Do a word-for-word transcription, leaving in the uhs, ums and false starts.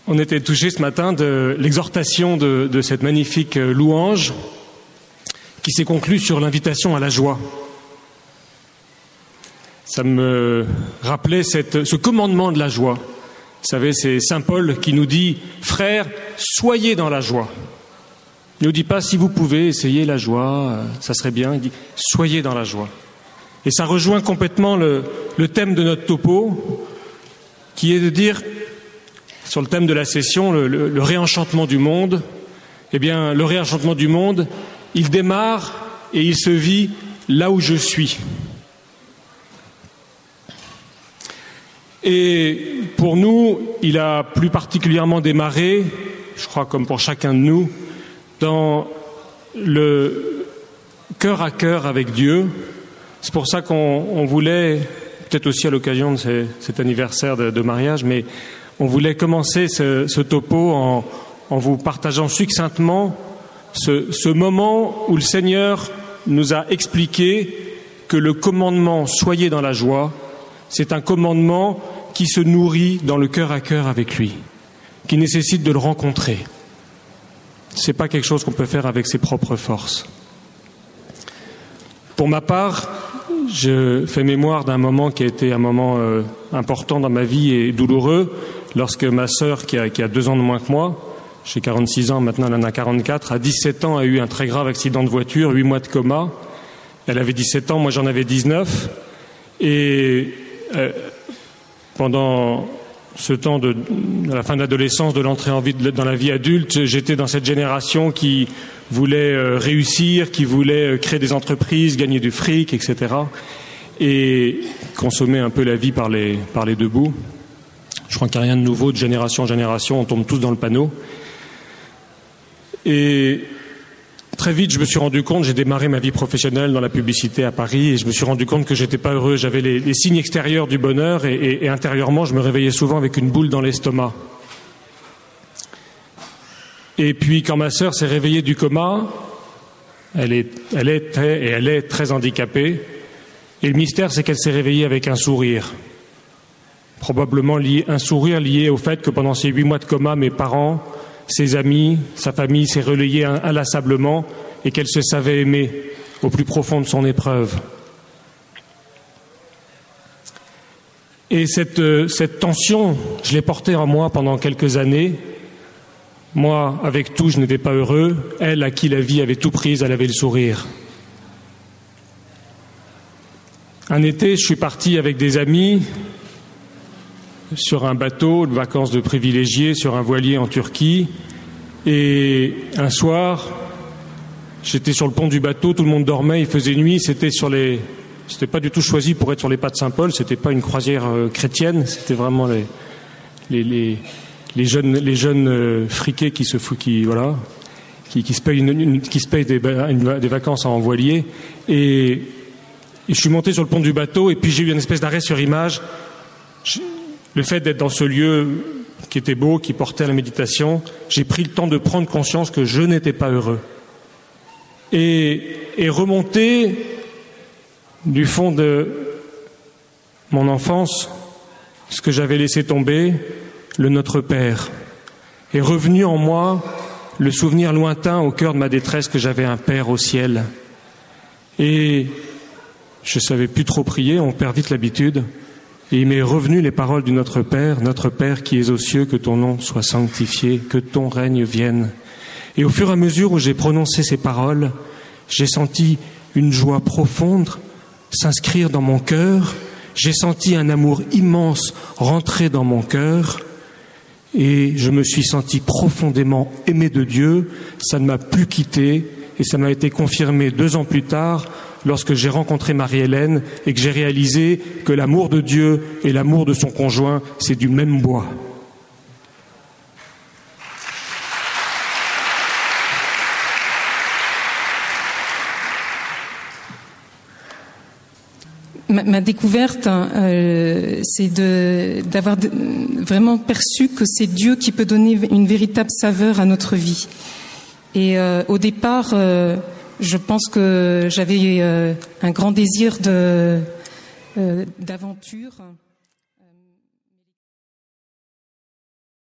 On était touchés ce matin de l'exhortation de, de cette magnifique louange qui s'est conclue sur l'invitation à la joie. Ça me rappelait cette, ce commandement de la joie. Vous savez, c'est Saint Paul qui nous dit « Frères, soyez dans la joie ». Il ne nous dit pas « Si vous pouvez, essayez la joie, ça serait bien ». Il dit « Soyez dans la joie ». Et ça rejoint complètement le, le thème de notre topo, qui est de dire, sur le thème de la session, le, le, le réenchantement du monde. Eh bien, le réenchantement du monde, il démarre et il se vit là où je suis. Et pour nous, il a plus particulièrement démarré, je crois comme pour chacun de nous, dans le cœur à cœur avec Dieu. C'est pour ça qu'on on voulait, peut-être aussi à l'occasion de ces, cet anniversaire de, de mariage, mais on voulait commencer ce, ce topo en, en vous partageant succinctement ce, ce moment où le Seigneur nous a expliqué que le commandement « Soyez dans la joie », c'est un commandement qui se nourrit dans le cœur à cœur avec lui, qui nécessite de le rencontrer. Ce n'est pas quelque chose qu'on peut faire avec ses propres forces. Pour ma part, je fais mémoire d'un moment qui a été un moment euh, important dans ma vie et douloureux, lorsque ma sœur, qui a, qui a deux ans de moins que moi, j'ai quarante-six ans, maintenant elle en a quarante-quatre, à dix-sept ans a eu un très grave accident de voiture, huit mois de coma. Elle avait dix-sept ans, moi j'en avais dix-neuf. Et euh, pendant ce temps de, de la fin de l'adolescence, de l'entrée en vie, dans la vie adulte, j'étais dans cette génération qui voulait euh, réussir, qui voulait euh, créer des entreprises, gagner du fric, et cetera. Et consommer un peu la vie par les, par les deux bouts. Je crois qu'il n'y a rien de nouveau, de génération en génération, on tombe tous dans le panneau. Et très vite, je me suis rendu compte, j'ai démarré ma vie professionnelle dans la publicité à Paris, et je me suis rendu compte que j'étais pas heureux. J'avais les, les signes extérieurs du bonheur, et, et, et intérieurement, je me réveillais souvent avec une boule dans l'estomac. Et puis, quand ma sœur s'est réveillée du coma, elle est, elle était et elle est très handicapée. Et le mystère, c'est qu'elle s'est réveillée avec un sourire. Probablement lié, un sourire lié au fait que pendant ces huit mois de coma, mes parents, ses amis, sa famille s'est relayée inlassablement et qu'elle se savait aimer au plus profond de son épreuve. Et cette, cette tension, je l'ai portée en moi pendant quelques années. Moi, avec tout, je n'étais pas heureux. Elle, à qui la vie avait tout prise, elle avait le sourire. Un été, je suis parti avec des amis sur un bateau de vacances de privilégiés, sur un voilier en Turquie. Et un soir, j'étais sur le pont du bateau, tout le monde dormait, il faisait nuit, c'était sur les... C'était pas du tout choisi pour être sur les pas de Saint-Paul, c'était pas une croisière euh, chrétienne, c'était vraiment les, les, les, les jeunes, les jeunes euh, friqués qui se foutent, qui, voilà, qui, qui se payent, une, une, qui se payent des, une, des vacances en voilier. Et, et je suis monté sur le pont du bateau, et puis j'ai eu une espèce d'arrêt sur image. Je, Le fait d'être dans ce lieu qui était beau, qui portait à la méditation, j'ai pris le temps de prendre conscience que je n'étais pas heureux. Et, et remonter du fond de mon enfance, ce que j'avais laissé tomber, le Notre Père, est revenu en moi le souvenir lointain au cœur de ma détresse que j'avais un Père au ciel. Et je ne savais plus trop prier, on perd vite l'habitude. Et il m'est revenu les paroles du Notre Père, Notre Père qui es aux cieux, que ton nom soit sanctifié, que ton règne vienne. Et au fur et à mesure où j'ai prononcé ces paroles, j'ai senti une joie profonde s'inscrire dans mon cœur, j'ai senti un amour immense rentrer dans mon cœur, et je me suis senti profondément aimé de Dieu. Ça ne m'a plus quitté, et ça m'a été confirmé deux ans plus tard, lorsque j'ai rencontré Marie-Hélène et que j'ai réalisé que l'amour de Dieu et l'amour de son conjoint, c'est du même bois. Ma, ma découverte, euh, c'est de, d'avoir de, vraiment perçu que c'est Dieu qui peut donner une véritable saveur à notre vie. Et euh, au départ, euh, je pense que j'avais euh, un grand désir de, euh, d'aventure.